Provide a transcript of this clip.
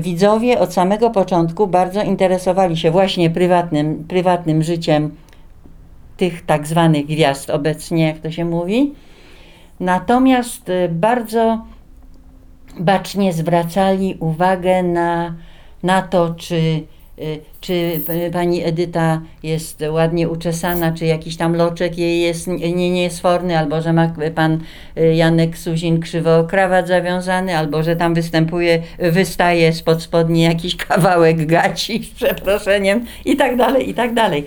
Widzowie od samego początku bardzo interesowali się właśnie prywatnym życiem tych tak zwanych gwiazd obecnie, jak to się mówi. Natomiast bardzo bacznie zwracali uwagę na to, czy pani Edyta jest ładnie uczesana, czy jakiś tam loczek jej jest niesforny, albo że ma pan Janek Suzin krzywo krawat zawiązany, albo że tam wystaje spod spodni jakiś kawałek gaci, z przeproszeniem, i tak dalej, i tak dalej.